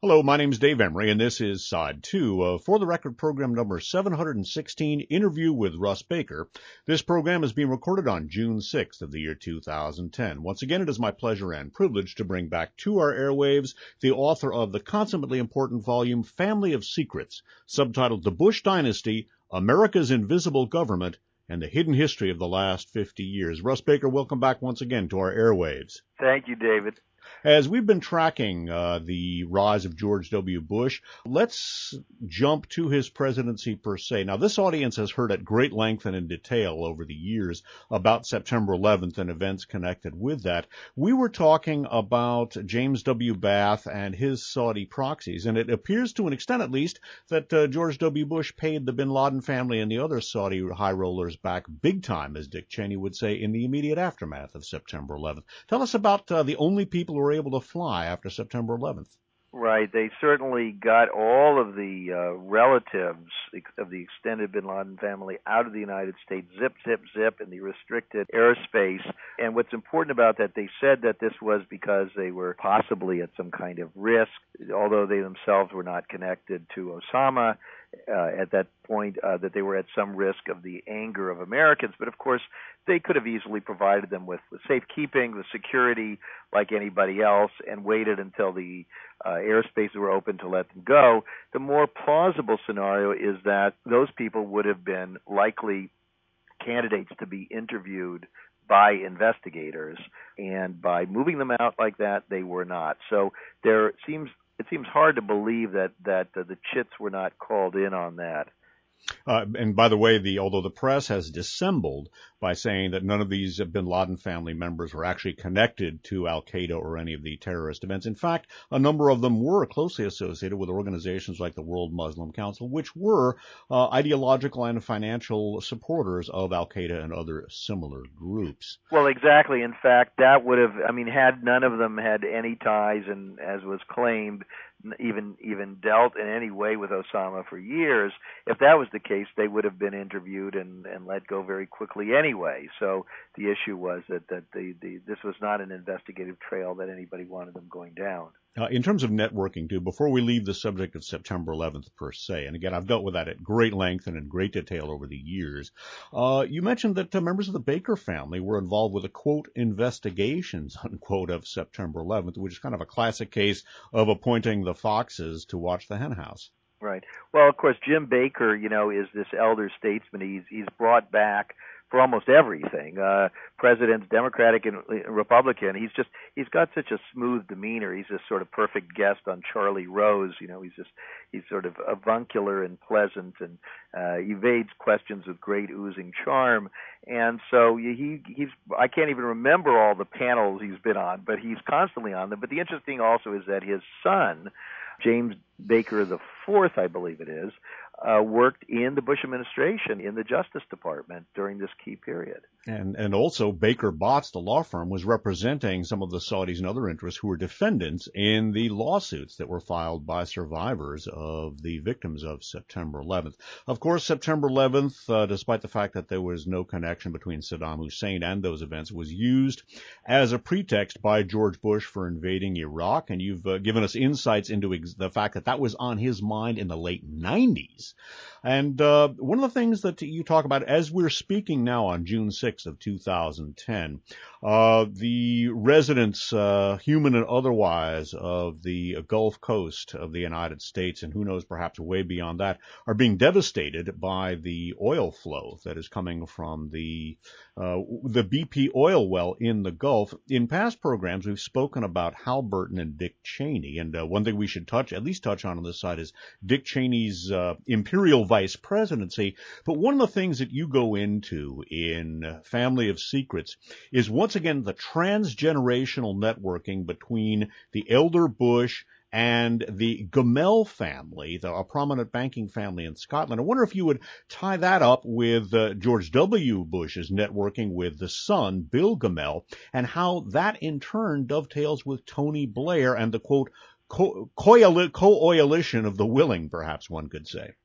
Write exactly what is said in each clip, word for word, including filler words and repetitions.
Hello, my name is Dave Emery, and this is Side two of For the Record program number seven hundred sixteen, Interview with Russ Baker. This program is being recorded on June sixth of the year two thousand ten. Once again, it is my pleasure and privilege to bring back to our airwaves the author of the consummately important volume Family of Secrets, subtitled The Bush Dynasty, America's Invisible Government, and the Hidden History of the Last fifty years. Russ Baker, welcome back once again to our airwaves. Thank you, David. As we've been tracking uh, the rise of George W. Bush, let's jump to his presidency per se. Now, this audience has heard at great length and in detail over the years about September eleventh and events connected with that. We were talking about James W. Bath and his Saudi proxies, and it appears to an extent at least that uh, George W. Bush paid the bin Laden family and the other Saudi high rollers back big time, as Dick Cheney would say, in the immediate aftermath of September eleventh. Tell us about uh, the only people who were able to fly after September eleventh. Right. They certainly got all of the uh, relatives of the extended bin Laden family out of the United States, zip, zip, zip, in the restricted airspace. And what's important about that, they said that this was because they were possibly at some kind of risk, although they themselves were not connected to Osama uh, at that point, uh, that they were at some risk of the anger of Americans. But, of course, they could have easily provided them with the safekeeping, the security, like anybody else, and waited until the uh, airspaces were open to let them go. The more plausible scenario is that those people would have been likely candidates to be interviewed by investigators, and by moving them out like that, they were not. So there seems it seems hard to believe that that uh, the chits were not called in on that. Uh, and by the way, the although the press has dissembled by saying that none of these bin Laden family members were actually connected to al-Qaeda or any of the terrorist events. In fact, a number of them were closely associated with organizations like the World Muslim Council, which were uh, ideological and financial supporters of al-Qaeda and other similar groups. Well, exactly. In fact, that would have, I mean, had none of them had any ties, and as was claimed, even even dealt in any way with Osama for years, if that was the case, they would have been interviewed and, and let go very quickly anyway. So the issue was that, that the, the this was not an investigative trail that anybody wanted them going down. Uh, in terms of networking, too, before we leave the subject of September eleventh per se, and again, I've dealt with that at great length and in great detail over the years, uh, you mentioned that uh, members of the Baker family were involved with the, quote, investigations, unquote, of September eleventh, which is kind of a classic case of appointing the foxes to watch the henhouse. Right. Well, of course, Jim Baker, you know, is this elder statesman. He's he's brought back for almost everything. Uh, presidents, Democratic and Republican. He's just, he's got such a smooth demeanor. He's this sort of perfect guest on Charlie Rose. You know, he's just, he's sort of avuncular and pleasant and, uh, evades questions with great oozing charm. And so he, he's, I can't even remember all the panels he's been on, but he's constantly on them. But the interesting also is that his son, James Baker the Fourth, I believe it is, uh, worked in the Bush administration in the Justice Department during this key period. And and also Baker Botts, the law firm, was representing some of the Saudis and other interests who were defendants in the lawsuits that were filed by survivors of the victims of September eleventh. Of course, September eleventh, uh, despite the fact that there was no connection between Saddam Hussein and those events, was used as a pretext by George Bush for invading Iraq. And you've uh, given us insights into ex- the fact that that was on his mind in the late nineties. And uh, one of the things that you talk about as we're speaking now on June sixth of two thousand ten, uh, the residents, uh, human and otherwise, of the Gulf Coast of the United States, and who knows, perhaps way beyond that, are being devastated by the oil flow that is coming from the uh, the B P oil well in the Gulf. In past programs, we've spoken about Halliburton and Dick Cheney, and uh, one thing we should touch, at least touch on on this side, is Dick Cheney's uh, imperial vice presidency. But one of the things that you go into in Family of Secrets is once again the transgenerational networking between the elder Bush and the Gemmell family, the, a prominent banking family in Scotland. I wonder if you would tie that up with uh, George W. Bush's networking with the son, Bill Gemmell, and how that in turn dovetails with Tony Blair and the, quote, co- coalition of the willing, perhaps one could say.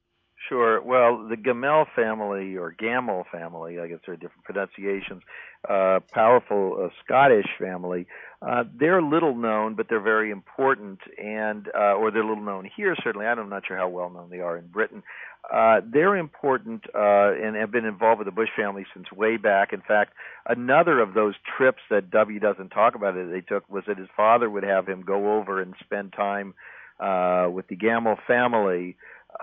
Sure. Well, the Gamel family, or Gamel family, I guess there are different pronunciations, uh, powerful uh, Scottish family, uh, they're little known, but they're very important, and uh, or they're little known here, certainly. I'm not sure how well known they are in Britain. Uh, they're important uh, and have been involved with the Bush family since way back. In fact, another of those trips that W doesn't talk about that they took was that his father would have him go over and spend time uh, with the Gamel family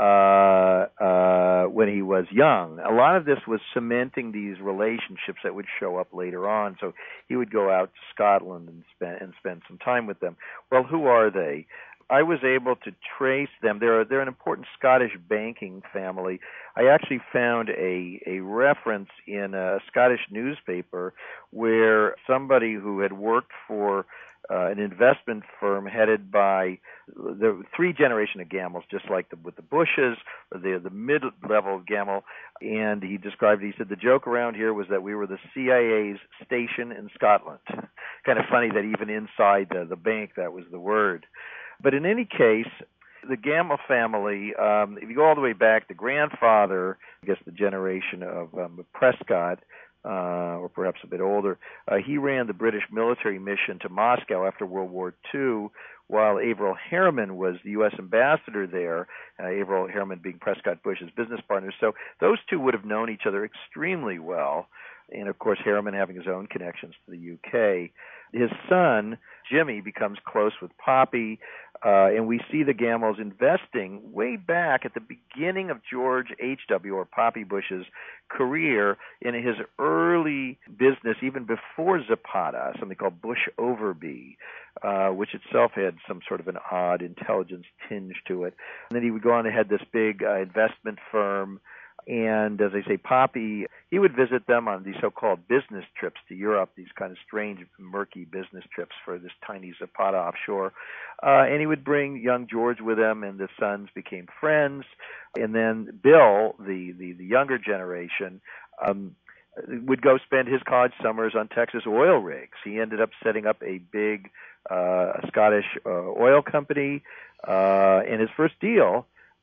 uh, uh, when he was young. A lot of this was cementing these relationships that would show up later on. So he would go out to Scotland and spend and spend some time with them. Well, who are they? I was able to trace them. They're they're an important Scottish banking family. I actually found a a reference in a Scottish newspaper where somebody who had worked for uh, an investment firm headed by the three generation of Gamels, just like the, with the Bushes, the the mid level of Gamel, and he described. He said the joke around here was that we were the C I A's station in Scotland. Kind of funny that even inside the, the bank that was the word. But in any case, the Gamel family, um, if you go all the way back, the grandfather, I guess the generation of um, Prescott, uh, or perhaps a bit older, uh, he ran the British military mission to Moscow after World War Two, while Averell Harriman was the U S ambassador there, uh, Averell Harriman being Prescott Bush's business partner. So those two would have known each other extremely well. And, of course, Harriman having his own connections to the U K. His son, Jimmy, becomes close with Poppy, uh, and we see the Gamels investing way back at the beginning of George H W, or Poppy Bush's career, in his early business, even before Zapata, something called Bush Overby, uh, which itself had some sort of an odd intelligence tinge to it. And then he would go on to head this big uh, investment firm. And as I say, Poppy, he would visit them on these so-called business trips to Europe, these kind of strange, murky business trips for this tiny Zapata offshore. Uh, and he would bring young George with him, and the sons became friends. And then Bill, the, the, the younger generation, um, would go spend his college summers on Texas oil rigs. He ended up setting up a big uh, Scottish uh, oil company, uh, and his first deal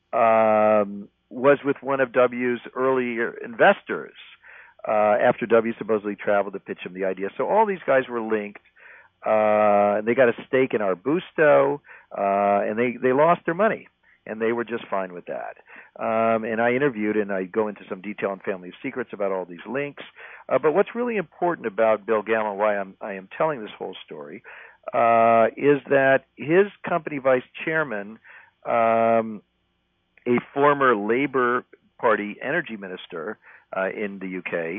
um, was with one of W's earlier investors, uh, after W supposedly traveled to pitch him the idea. So all these guys were linked. Uh, they got a stake in Arbusto, uh, and they, they lost their money, and they were just fine with that. Um, and I interviewed, and I go into some detail on Family Secrets about all these links. Uh, but what's really important about Bill Gamel, why I'm, I am telling this whole story, uh, is that his company vice chairman, um, a former Labour Party energy minister uh, in the U K,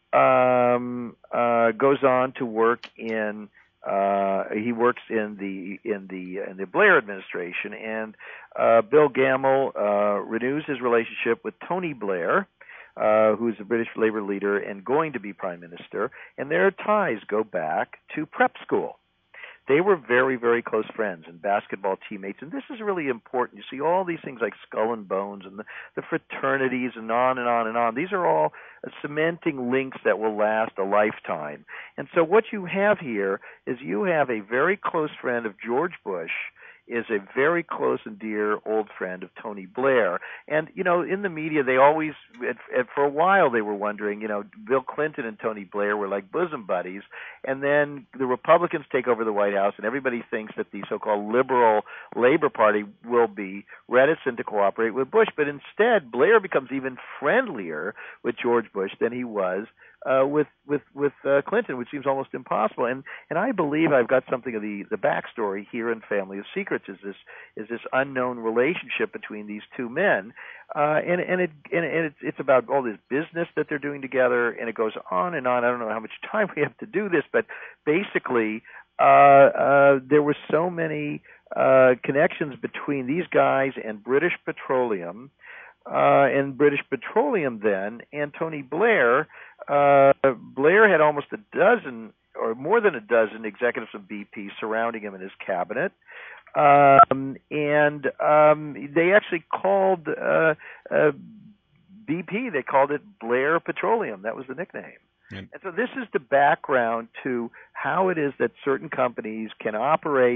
um, uh, goes on to work in. Uh, he works in the in the in the Blair administration, and uh, Bill Gamel uh, renews his relationship with Tony Blair, uh, who's a British Labour leader and going to be prime minister, and their ties go back to prep school. They were very, very close friends and basketball teammates, and this is really important. You see all these things like Skull and Bones and the, the fraternities and on and on and on. These are all cementing links that will last a lifetime. And so what you have here is you have a very close friend of George Bush, is a very close and dear old friend of Tony Blair. And, you know, in the media, they always, at, at, for a while, they were wondering, you know, Bill Clinton and Tony Blair were like bosom buddies. And then the Republicans take over the White House, and everybody thinks that the so-called liberal Labor Party will be reticent to cooperate with Bush. But instead, Blair becomes even friendlier with George Bush than he was Uh, with with with uh, Clinton, which seems almost impossible. And and I believe I've got something of the the backstory here in Family of Secrets. Is this is this unknown relationship between these two men, uh, and and it and, and it's it's about all this business that they're doing together, and it goes on and on. I don't know how much time we have to do this, but basically, uh, uh, there were so many uh, connections between these guys and British Petroleum. Uh, and British Petroleum then, and Tony Blair. Uh, Blair had almost a dozen, or more than a dozen, executives of B P surrounding him in his cabinet. Um, and um, they actually called uh, uh, B P, they called it Blair Petroleum. That was the nickname. And so this is the background to how it is that certain companies can operate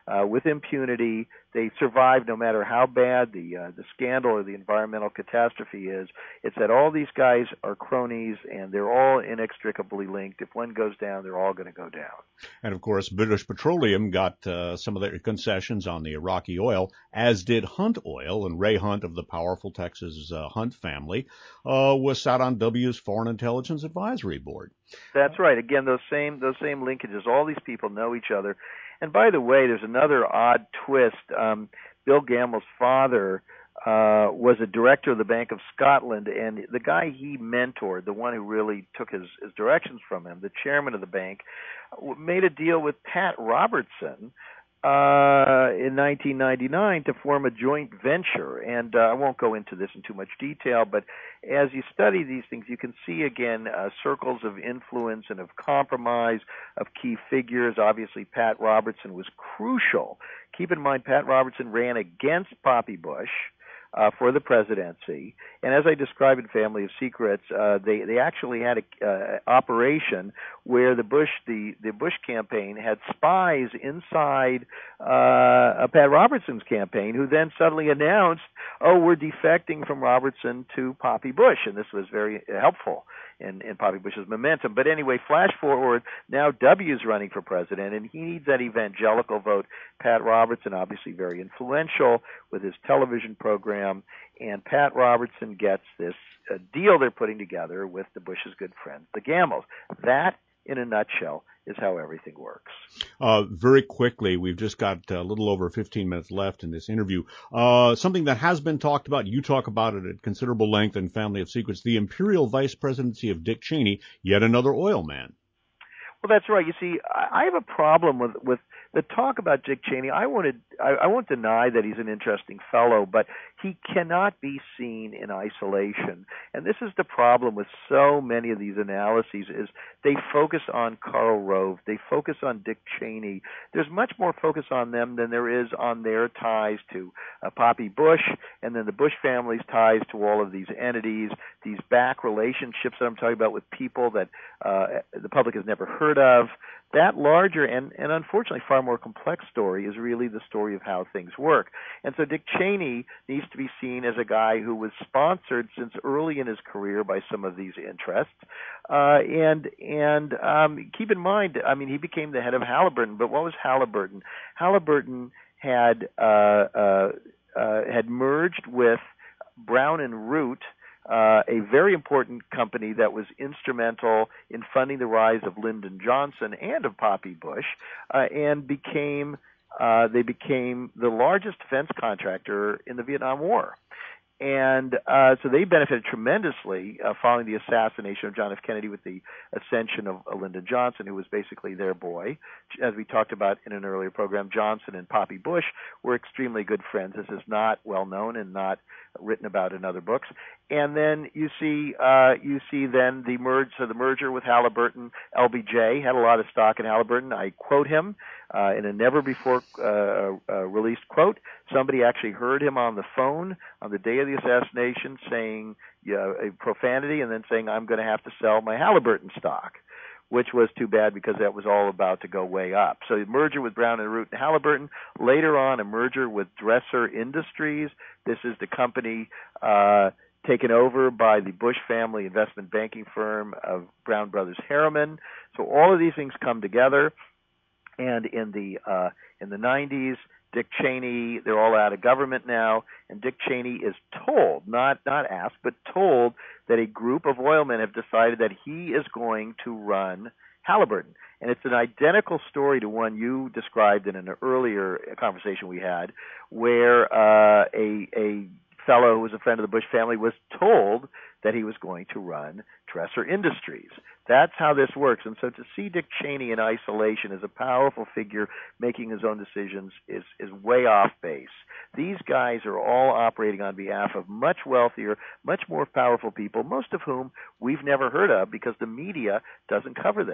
uh, with impunity. They survive no matter how bad the uh, the scandal or the environmental catastrophe is. It's that all these guys are cronies, and they're all inextricably linked. If one goes down, they're all going to go down. And of course, British Petroleum got uh, some of their concessions on the Iraqi oil, as did Hunt Oil. And Ray Hunt of the powerful Texas uh, Hunt family uh, was sat on W's Foreign Intelligence Advisory Board. That's right. Again, those same those same linkages. All these people know each other. And by the way, there's another odd twist. Um, Bill Gamble's father uh, was a director of the Bank of Scotland, and the guy he mentored, the one who really took his, his directions from him, the chairman of the bank, made a deal with Pat Robertson uh, in nineteen ninety-nine to form a joint venture. And uh, I won't go into this in too much detail, but as you study these things, you can see, again, uh, circles of influence and of compromise of key figures. Obviously, Pat Robertson was crucial. Keep in mind, Pat Robertson ran against Poppy Bush uh, for the presidency. And as I described in Family of Secrets, uh, they, they actually had an uh, operation where the Bush the, the Bush campaign had spies inside uh, Pat Robertson's campaign, who then suddenly announced, oh, we're defecting from Robertson to Poppy Bush. And this was very helpful in, in Poppy Bush's momentum. But anyway, flash forward, now W's running for president, and he needs that evangelical vote. Pat Robertson, obviously very influential with his television program, and Pat Robertson gets this uh, deal they're putting together with the Bush's good friends, the Gambles. That, in a nutshell, is how everything works. Uh, very quickly, we've just got a little over fifteen minutes left in this interview. Uh, something that has been talked about, you talk about it at considerable length in Family of Secrets, the imperial vice presidency of Dick Cheney, yet another oil man. Well, that's right. You see, I have a problem with with the talk about Dick Cheney. I wanted, I, I won't deny that he's an interesting fellow, but he cannot be seen in isolation. And this is the problem with so many of these analyses: is they focus on Karl Rove, they focus on Dick Cheney. There's much more focus on them than there is on their ties to uh, Poppy Bush, and then the Bush family's ties to all of these entities, these back relationships that I'm talking about with people that uh, the public has never heard of. That larger and, and unfortunately far more complex story is really the story of how things work. And so Dick Cheney needs to be seen as a guy who was sponsored since early in his career by some of these interests. Uh, and and um, keep in mind, I mean, he became the head of Halliburton, but what was Halliburton? Halliburton had uh, uh, uh, had merged with Brown and Root, Uh, a very important company that was instrumental in funding the rise of Lyndon Johnson and of Poppy Bush, uh, and became uh, they became the largest defense contractor in the Vietnam War. And uh, so they benefited tremendously uh, following the assassination of John F. Kennedy with the ascension of uh, Lyndon Johnson, who was basically their boy. As we talked about in an earlier program, Johnson and Poppy Bush were extremely good friends. This is not well known and not written about in other books. And then you see, uh, you see then the merge, so the merger with Halliburton. L B J had a lot of stock in Halliburton. I quote him uh, in a never before uh, uh, released quote. Somebody actually heard him on the phone on the day of the assassination saying yeah, a profanity and then saying, I'm going to have to sell my Halliburton stock, which was too bad because that was all about to go way up. So the merger with Brown and Root and Halliburton. Later on, a merger with Dresser Industries. This is the company uh, taken over by the Bush family investment banking firm of Brown Brothers Harriman. So all of these things come together. And in the uh, in the nineties, Dick Cheney, they're all out of government now, and Dick Cheney is told, not not asked, but told that a group of oil men have decided that he is going to run Halliburton. And it's an identical story to one you described in an earlier conversation we had, where uh, a a fellow who was a friend of the Bush family was told that he was going to run Dresser Industries. That's how this works. And so to see Dick Cheney in isolation as a powerful figure making his own decisions is, is way off base. These guys are all operating on behalf of much wealthier, much more powerful people, most of whom we've never heard of because the media doesn't cover them.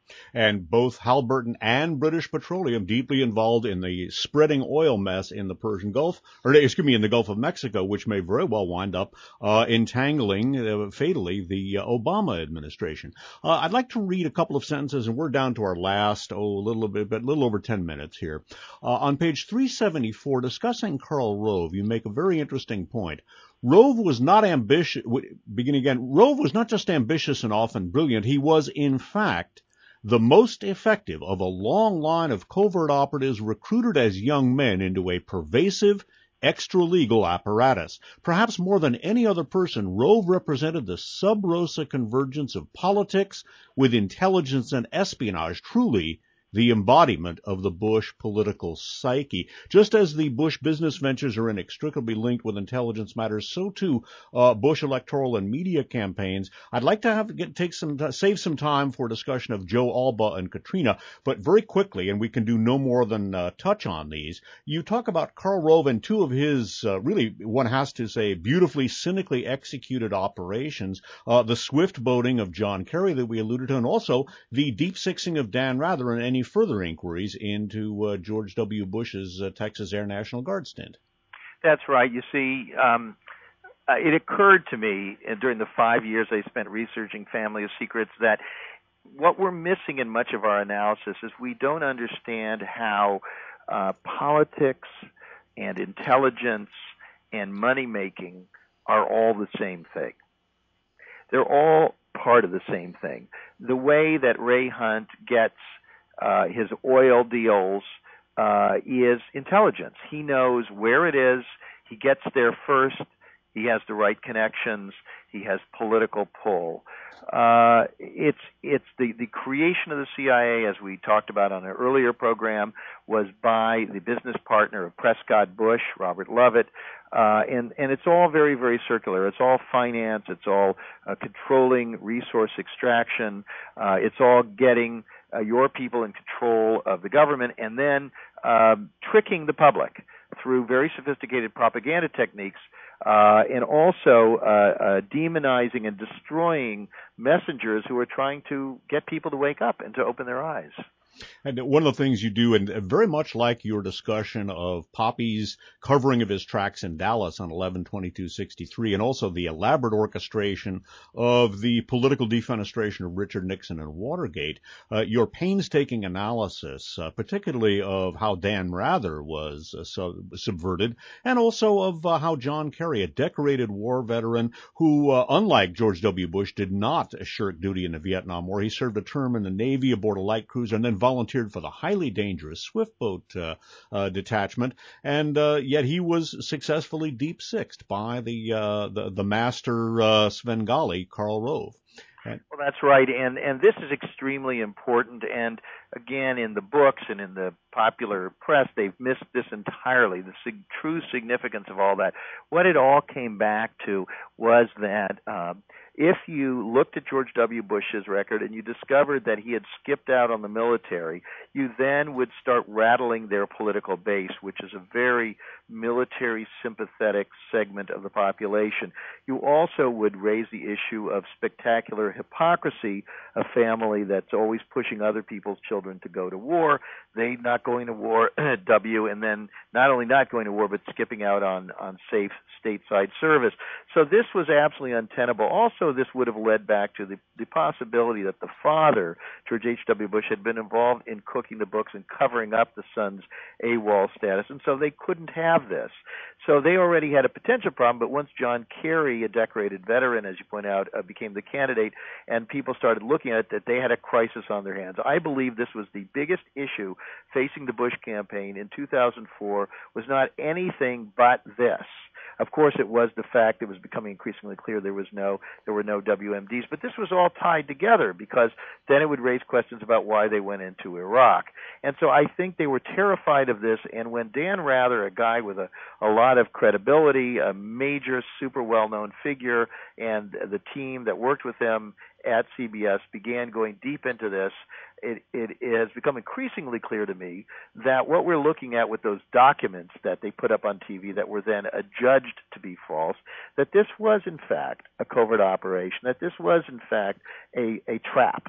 And both Halliburton and British Petroleum deeply involved in the spreading oil mess in the Persian Gulf, or excuse me, in the Gulf of Mexico, which may very well wind up uh, entangling uh, fatally the uh, Obama administration. Uh, I'd like to read a couple of sentences, and we're down to our last, oh, a little bit, but a little over ten minutes here. Uh, on page three seventy-four, discussing Karl Rove, you make a very interesting point. Rove was not ambitious, beginning again, Rove was not just ambitious and often brilliant, he was, in fact, the most effective of a long line of covert operatives recruited as young men into a pervasive, extra-legal apparatus. Perhaps more than any other person, Rove represented the sub-rosa convergence of politics with intelligence and espionage, truly the embodiment of the Bush political psyche. Just as the Bush business ventures are inextricably linked with intelligence matters, so too uh, Bush electoral and media campaigns. I'd like to have get, take some save some time for discussion of Joe Alba and Katrina, but very quickly, and we can do no more than uh, touch on these. You talk about Karl Rove and two of his uh, really, one has to say, beautifully cynically executed operations: uh, the swift boating of John Kerry that we alluded to, and also the deep sixing of Dan Rather and any further inquiries into uh, George W. Bush's uh, Texas Air National Guard stint. That's right. You see, um, uh, it occurred to me uh, during the five years I spent researching Family of Secrets that what we're missing in much of our analysis is we don't understand how uh, politics and intelligence and money-making are all the same thing. They're all part of the same thing. The way that Ray Hunt gets Uh, his oil deals uh, is intelligence. He knows where it is. He gets there first. He has the right connections. He has political pull. Uh, it's it's the, the creation of the C I A, as we talked about on an earlier program, was by the business partner of Prescott Bush, Robert Lovett, uh, and and it's all very very circular. It's all finance. It's all uh, controlling resource extraction. Uh, it's all getting Uh, your people in control of the government, and then um, tricking the public through very sophisticated propaganda techniques, uh, and also uh, uh, demonizing and destroying messengers who are trying to get people to wake up and to open their eyes. And one of the things you do, and very much like your discussion of Poppy's covering of his tracks in Dallas on eleven twenty-two sixty-three, and also the elaborate orchestration of the political defenestration of Richard Nixon and Watergate, uh, your painstaking analysis, uh, particularly of how Dan Rather was uh, sub- subverted, and also of uh, how John Kerry, a decorated war veteran who, uh, unlike George W. Bush, did not shirk duty in the Vietnam War. He served a term in the Navy aboard a light cruiser and then volunteered for the highly dangerous Swift Boat uh, uh, detachment, and uh, yet he was successfully deep sixed by the uh, the, the master uh, Svengali, Karl Rove. And, well, that's right, and and this is extremely important. And again, in the books and in the popular press, they've missed this entirely. The sig- true significance of all that. What it all came back to was that Uh, if you looked at George W. Bush's record and you discovered that he had skipped out on the military, you then would start rattling their political base, which is a very military sympathetic segment of the population. You also would raise the issue of spectacular hypocrisy, a family that's always pushing other people's children to go to war, they not going to war, W, and then not only not going to war, but skipping out on, on safe stateside service. So this was absolutely untenable. Also, this would have led back to the, the possibility that the father, George H W. Bush, had been involved in cooking the books and covering up the son's AWOL status, and so they couldn't have this. So they already had a potential problem, but once John Kerry, a decorated veteran, as you point out, uh, became the candidate, and people started looking at it, that they had a crisis on their hands. I believe this was the biggest issue facing the Bush campaign in two thousand four, was not anything but this. Of course, it was the fact it was becoming increasingly clear there was no, there were no W M Ds, but this was all tied together because then it would raise questions about why they went into Iraq. And so I think they were terrified of this, and when Dan Rather, a guy with a, a lot of credibility, a major, super well-known figure, and the team that worked with him at C B S began going deep into this, it, it has become increasingly clear to me that what we're looking at with those documents that they put up on T V that were then adjudged to be false, that this was in fact a covert operation, that this was in fact a, a trap.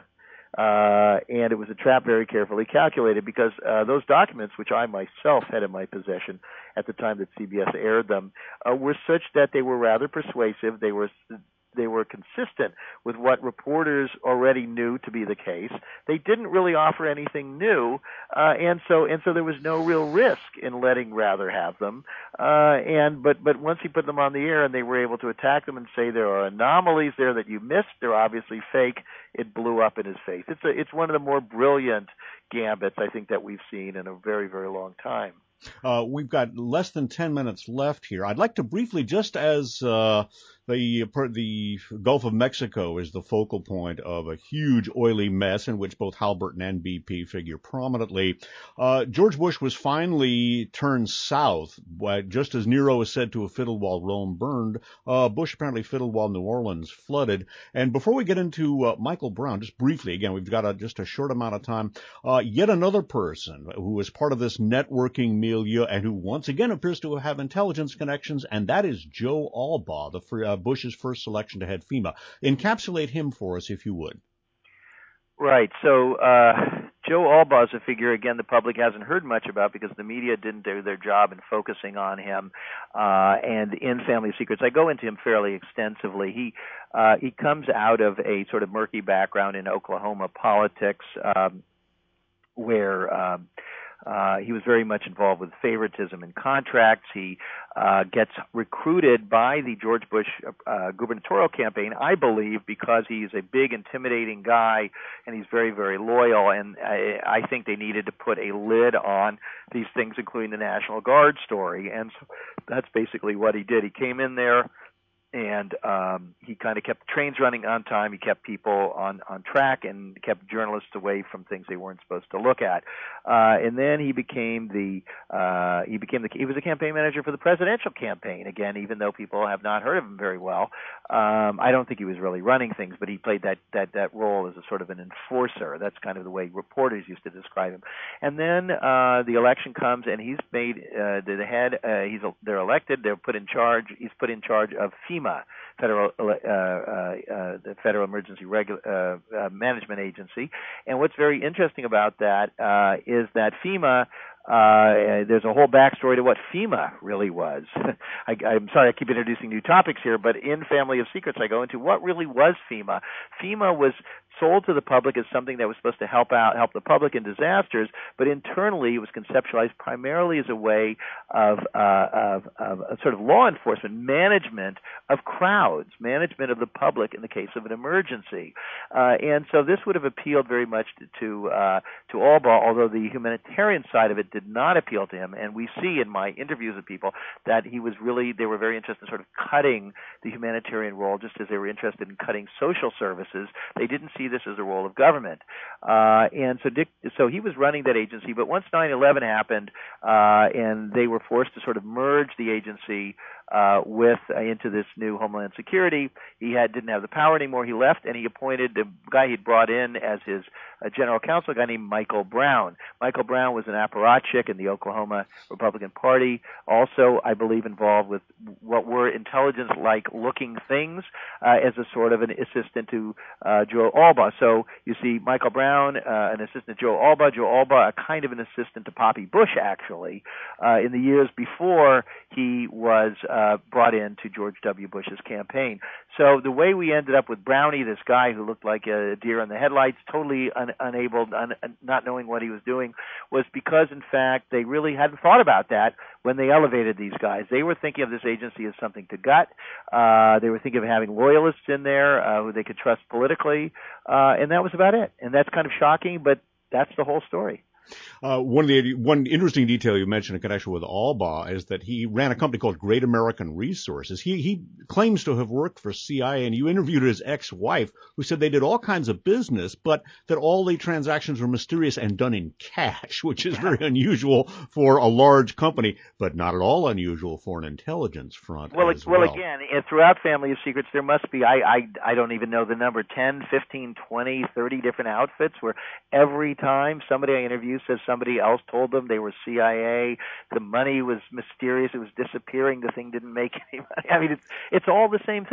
Uh, and it was a trap very carefully calculated because uh, those documents, which I myself had in my possession at the time that C B S aired them, uh, were such that they were rather persuasive. They were they were consistent with what reporters already knew to be the case. They didn't really offer anything new, uh, and so and so there was no real risk in letting Rather have them. Uh, and but but once he put them on the air and they were able to attack them and say there are anomalies there that you missed, they're obviously fake, it blew up in his face. It's a, it's one of the more brilliant gambits I think that we've seen in a very very long time. Uh, we've got less than ten minutes left here. I'd like to briefly, just as uh, the the Gulf of Mexico is the focal point of a huge oily mess in which both Halliburton and B P figure prominently, uh, George Bush was finally turned south. Just as Nero is said to have fiddled while Rome burned, uh, Bush apparently fiddled while New Orleans flooded. And before we get into uh, Michael Brown, just briefly, again, we've got a, just a short amount of time, uh, yet another person who was part of this networking milieu and who once again appears to have intelligence connections, and that is Joe Albaugh, the uh, Bush's first selection to head FEMA. Encapsulate him for us, if you would. Right. So uh, Joe Albaugh is a figure, again, the public hasn't heard much about because the media didn't do their job in focusing on him. Uh, and in Family Secrets, I go into him fairly extensively. He uh, he comes out of a sort of murky background in Oklahoma politics, um, where um, Uh, he was very much involved with favoritism and contracts. He uh, gets recruited by the George Bush uh, gubernatorial campaign, I believe, because he's a big, intimidating guy, and he's very, very loyal. And I, I think they needed to put a lid on these things, including the National Guard story. And so that's basically what he did. He came in there, and um, he kind of kept the trains running on time. He kept people on, on track and kept journalists away from things they weren't supposed to look at. Uh, and then he became the uh, he became the he was a campaign manager for the presidential campaign. Again, even though people have not heard of him very well, um, I don't think he was really running things, but he played that that that role as a sort of an enforcer. That's kind of the way reporters used to describe him. And then uh, the election comes, and he's made uh, the head. Uh, he's they're elected. They're put in charge. He's put in charge of FEMA, Federal uh, uh, uh, the Federal Emergency Regu- uh, uh, Management Agency. And what's very interesting about that uh, is that FEMA. Uh, there's a whole backstory to what FEMA really was. I, I'm sorry I keep introducing new topics here, but in Family of Secrets I go into what really was FEMA. FEMA was sold to the public as something that was supposed to help out, help the public in disasters, but internally it was conceptualized primarily as a way of, uh, of, of a sort of law enforcement, management of crowds, management of the public in the case of an emergency. Uh, and so this would have appealed very much to to, uh, to Albaugh, although the humanitarian side of it did not appeal to him. And we see in my interviews with people that he was really, they were very interested in sort of cutting the humanitarian role, just as they were interested in cutting social services. They didn't see this as a role of government. Uh, and so Dick, so he was running that agency, but once nine eleven happened, uh, and they were forced to sort of merge the agency uh, with uh, into this new Homeland Security, he had didn't have the power anymore. He left, and he appointed the guy he'd brought in as his uh, general counsel, a guy named Michael Brown. Michael Brown was an apparatchik in the Oklahoma Republican Party, also, I believe, involved with what were intelligence-like looking things uh, as a sort of an assistant to uh, Joe Albaugh. So you see Michael Brown, uh, an assistant to Joe Albaugh, Joe Albaugh, a kind of an assistant to Poppy Bush, actually, uh, in the years before he was uh, brought in to George W. Bush's campaign. So the way we ended up with Brownie, this guy who looked like a deer in the headlights, totally un- unable, un- not knowing what he was doing, was because, in fact, they really hadn't thought about that when they elevated these guys. They were thinking of this agency as something to gut. Uh, they were thinking of having loyalists in there uh, who they could trust politically, uh, and that was about it. And that's kind of shocking, but that's the whole story. Uh, one of the one interesting detail you mentioned in connection with Albaugh is that he ran a company called Great American Resources. He he claims to have worked for C I A, and you interviewed his ex-wife, who said they did all kinds of business, but that all the transactions were mysterious and done in cash, which is very unusual for a large company, but not at all unusual for an intelligence front well, as well. Well, again, throughout Family of Secrets, there must be, I, I, I don't even know the number, ten, fifteen, twenty, thirty different outfits where every time somebody I interview says somebody else told them they were C I A, the money was mysterious, it was disappearing, the thing didn't make any money. I mean, it's, it's all the same thing.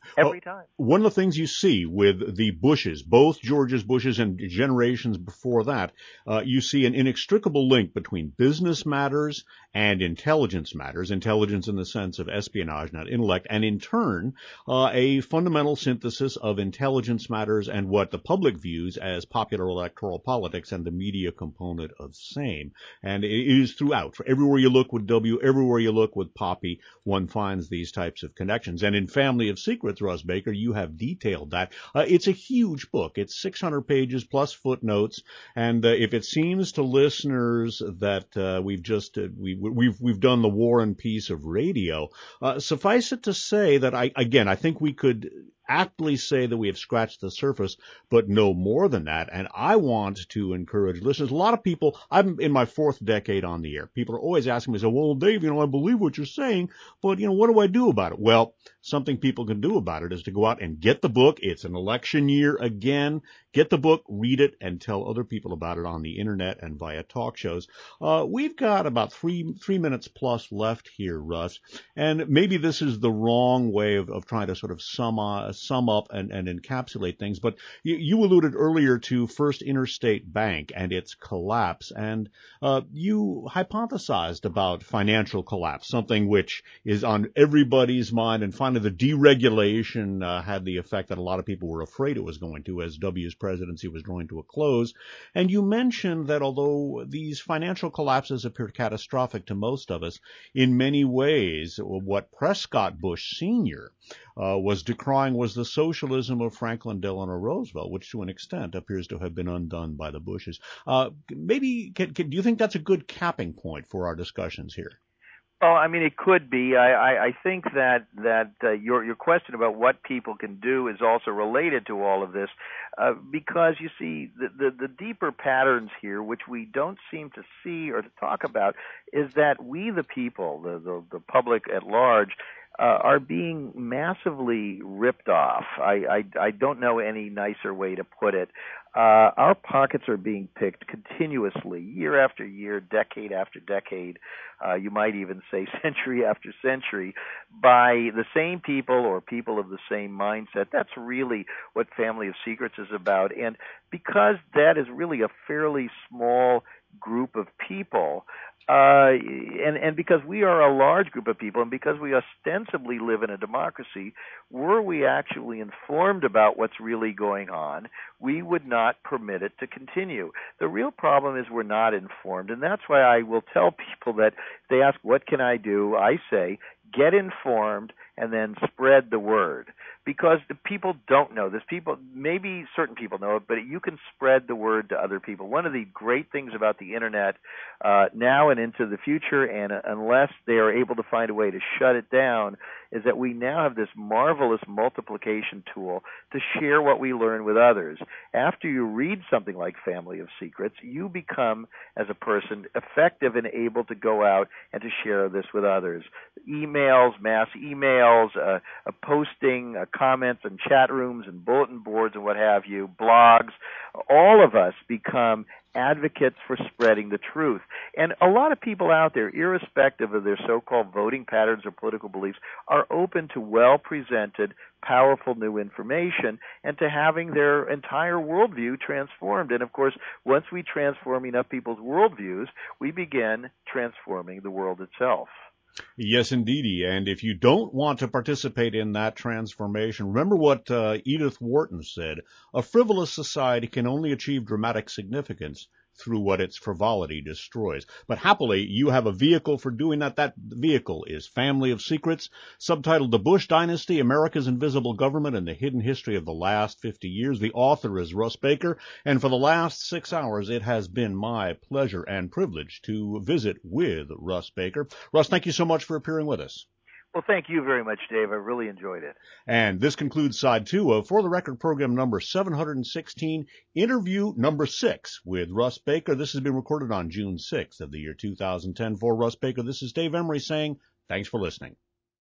every time. One of the things you see with the Bushes, both George's Bushes and generations before that, uh, you see an inextricable link between business matters and intelligence matters, intelligence in the sense of espionage, not intellect, and in turn, uh, a fundamental synthesis of intelligence matters and what the public views as popular electoral politics and the media component of same. And it is throughout. For everywhere you look with W, everywhere you look with Poppy, one finds these types of connections. And in Family of Secrets, Russ Baker, you have detailed that. Uh, it's a huge book. It's six hundred pages plus footnotes. And uh, if it seems to listeners that uh, we've just uh, we, we've we've done the War and Peace of radio, uh, suffice it to say that I again I think we could aptly say that we have scratched the surface, but no more than that. And I want to encourage listeners. A lot of people, I'm in my fourth decade on the air. People are always asking me, so, well, Dave, you know, I believe what you're saying, but, you know, what do I do about it? Well, something people can do about it is to go out and get the book. It's an election year again. Get the book, read it, and tell other people about it on the internet and via talk shows. Uh, we've got about three, three minutes plus left here, Russ. And maybe this is the wrong way of, of trying to sort of sum, uh, sum up and, and encapsulate things. But you, you alluded earlier to First Interstate Bank and its collapse. And, uh, you hypothesized about financial collapse, something which is on everybody's mind. And finally, the deregulation, uh, had the effect that a lot of people were afraid it was going to as W's presidency was drawing to a close. And you mentioned that although these financial collapses appeared catastrophic to most of us, in many ways, what Prescott Bush Senior uh, was decrying was the socialism of Franklin Delano Roosevelt, which to an extent appears to have been undone by the Bushes. Uh, maybe, can, can, do you think that's a good capping point for our discussions here? Oh, I mean, it could be. I, I, I think that that uh, your your question about what people can do is also related to all of this, uh, because you see the, the the deeper patterns here, which we don't seem to see or to talk about, is that we, the people, the the, the public at large, Uh, are being massively ripped off. I, I, I don't know any nicer way to put it. Uh, our pockets are being picked continuously, year after year, decade after decade, uh, you might even say century after century, by the same people or people of the same mindset. That's really what Family of Secrets is about. And because that is really a fairly small group of people, uh, and, and because we are a large group of people, and because we ostensibly live in a democracy, were we actually informed about what's really going on, we would not permit it to continue. The real problem is we're not informed, and that's why I will tell people that if they ask, what can I do? I say, get informed and then spread the word, because the people don't know this. People, maybe certain people know it, but you can spread the word to other people. One of the great things about the internet uh, now and into the future, and uh, unless they are able to find a way to shut it down, is that we now have this marvelous multiplication tool to share what we learn with others. After you read something like Family of Secrets, you become, as a person, effective and able to go out and to share this with others. Emails, mass emails, uh, a posting, uh, comments in chat rooms and bulletin boards and what have you, blogs, all of us become advocates for spreading the truth. And a lot of people out there, irrespective of their so-called voting patterns or political beliefs, are open to well-presented, powerful new information and to having their entire worldview transformed. And, of course, once we transform enough people's worldviews, we begin transforming the world itself. Yes, indeedy. And if you don't want to participate in that transformation, remember what uh, Edith Wharton said. A frivolous society can only achieve dramatic significance through what its frivolity destroys. But happily, you have a vehicle for doing that. That vehicle is Family of Secrets, subtitled The Bush Dynasty, America's Invisible Government and the Hidden History of the Last fifty years. The author is Russ Baker, and for the last six hours, it has been my pleasure and privilege to visit with Russ Baker. Russ, thank you so much for appearing with us. Well, thank you very much, Dave. I really enjoyed it. And this concludes side two of For the Record program number seven hundred sixteen, interview number six with Russ Baker. This has been recorded on June sixth of the year two thousand ten. For Russ Baker, this is Dave Emery saying thanks for listening.